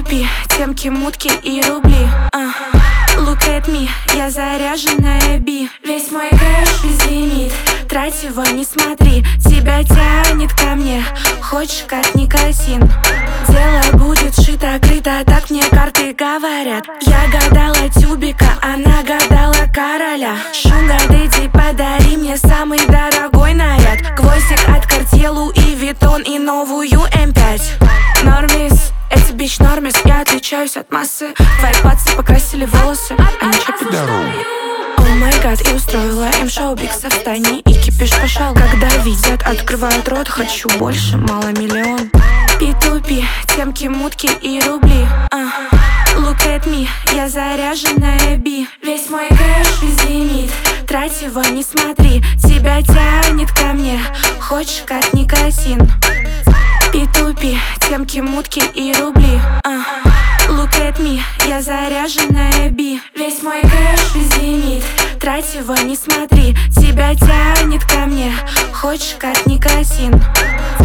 P2P, темки, мутки и рубли. Look at me, я заряженная би. Весь мой кэш безлимит, трать его, не смотри. Тебя тянет ко мне, хочешь как никотин. Дело будет шито-крыто, так мне карты говорят. Я гадала тюбика, она гадала короля. Шуга дэдди, подари мне самый дорогой наряд. Гвоздик от Cartier, Louis Vuitton и новую M5. Нормис, эти бич нормис, я отличаюсь от массы. Твои пацы покрасили волосы, они чапят дорогу. О май гад, и устроила им шоу, бикса в стане и кипиш пошел. Когда видят, открывают рот, хочу больше, мало миллион. P2P, темки, мутки и рубли. Look at me, я заряженная би. Весь мой кэш безлимит, трать его, не смотри. Тебя тянет ко мне, хочешь как никотин. P2P, темки, мутки и рубли. Look at me, я заряженная би. Весь мой кэш безлимит, трать его, не смотри. Тебя тянет ко мне, хочешь как никотин.